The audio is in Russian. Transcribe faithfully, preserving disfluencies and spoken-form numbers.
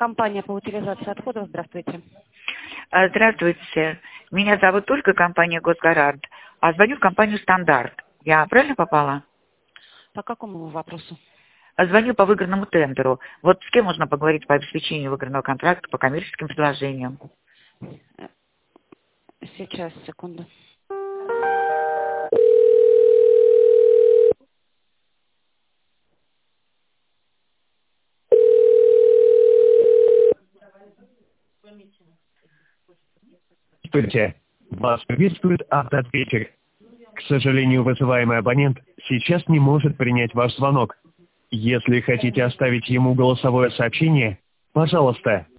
Компания по утилизации отходов. Здравствуйте. А, Здравствуйте. Меня зовут Ольга, компания «Госгарант». А звоню в компанию «Стандарт». Я правильно попала? По какому вопросу? А, Звоню по выигранному тендеру. Вот с кем можно поговорить по обеспечению выигранного контракта по коммерческим предложениям? Сейчас, секунду. Здравствуйте. Вас приветствует автоответчик. К сожалению, вызываемый абонент сейчас не может принять ваш звонок. Если хотите оставить ему голосовое сообщение, пожалуйста,